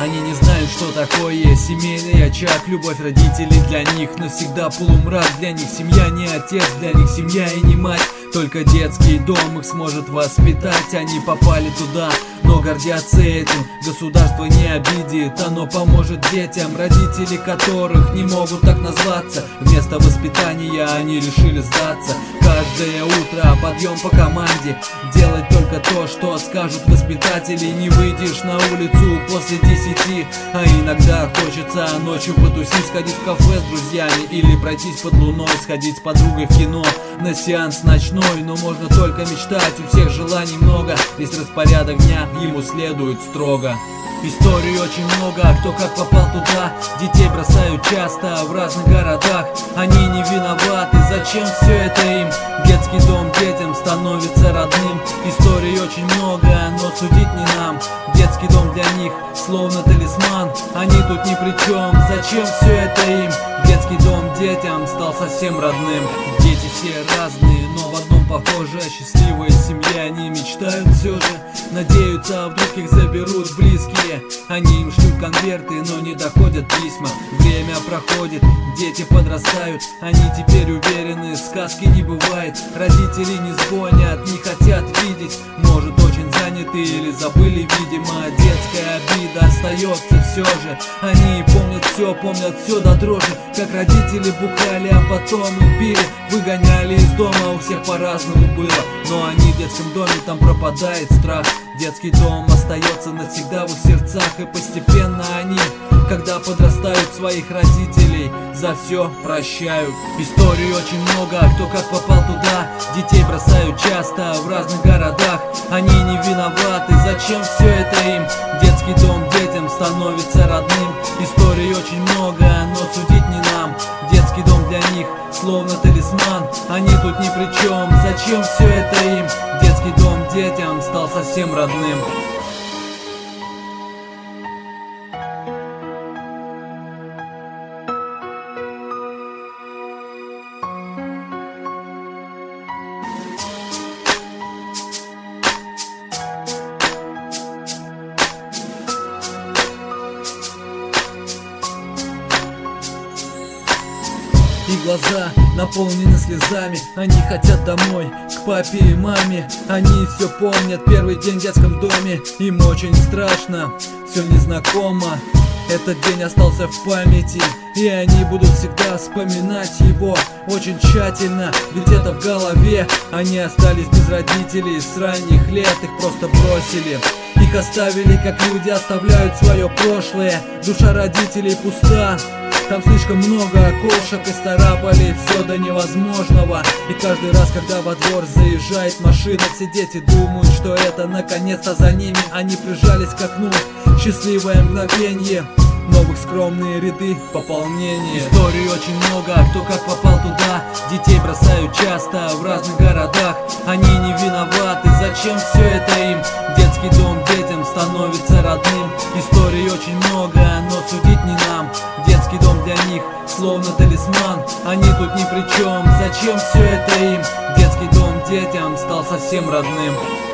Они не знают, что такое семейный очаг. Любовь родителей для них навсегда полумрак. Для них семья не отец, для них семья и не мать. Только детский дом их сможет воспитать. Они попали туда, но гордятся этим. Государство не обидит, оно поможет детям, родители которых не могут так назваться. Вместо воспитания они решили сдаться. Каждое утро подъем по команде, делать только то, что скажут воспитатели. Не выйдешь на улицу после 10, а иногда хочется ночью потусить, сходить в кафе с друзьями или пройтись под луной, сходить с подругой в кино на сеанс ночной. Но можно только мечтать, у всех желаний много, весь распорядок дня ему следует строго. Историй очень много, кто как попал туда. Детей бросают часто в разных городах. Они не виноваты, зачем все это им? Детский дом детям становится родным. Историй очень много, но судить не нам. Детский дом для них словно талисман. Они тут ни при чем, зачем все это им? Детский дом детям стал совсем родным. Дети все разные, но в одном похожи. Счастливая семья, они мечтают все же. Надеются, вдруг их заберут близкие. Они им шлют конверты, но не доходят письма. Время проходит, дети подрастают. Они теперь уверены, сказки не бывает. Родители не звонят, не хотят видеть. Может, очень заняты или забыли, видимо. Детская обида остается все же. Они помнят все до дрожи. Как родители бухали, а потом их били. Выгоняли из дома, у всех по-разному было. Но они в детском доме, там пропадает страх. Детский дом остается навсегда в их сердцах. И постепенно они, когда подрастают, своих родителей за все прощают. Историй очень много, кто как попал туда. Детей бросают часто в разных городах. Они не виноваты, зачем все это им? Детский дом детям становится родным. Историй очень много, но судить не нам. Детский дом для них словно талисман. Они тут ни при чем, зачем все это им? Детский дом детям стал совсем родным. И глаза наполнены слезами. Они хотят домой, к папе и маме. Они все помнят, первый день в детском доме. Им очень страшно, все незнакомо. Этот день остался в памяти, и они будут всегда вспоминать его очень тщательно, ведь это в голове. Они остались без родителей с ранних лет, их просто бросили. Их оставили, как люди оставляют свое прошлое. Душа родителей пуста. Там слишком много окошек, и царапали все до невозможного. И каждый раз, когда во двор заезжает машина, все дети думают, что это наконец-то за ними. Они прижались к окну, счастливое мгновенье. Новых скромные ряды пополнения. Историй очень много, кто как попал туда. Детей бросают часто в разных городах. Они не виноваты, зачем все это им? Детский дом детям становится родным. Историй очень много, но судить не нам. Детский дом для них словно талисман. Они тут ни при чем, зачем все это им? Детский дом детям стал совсем родным.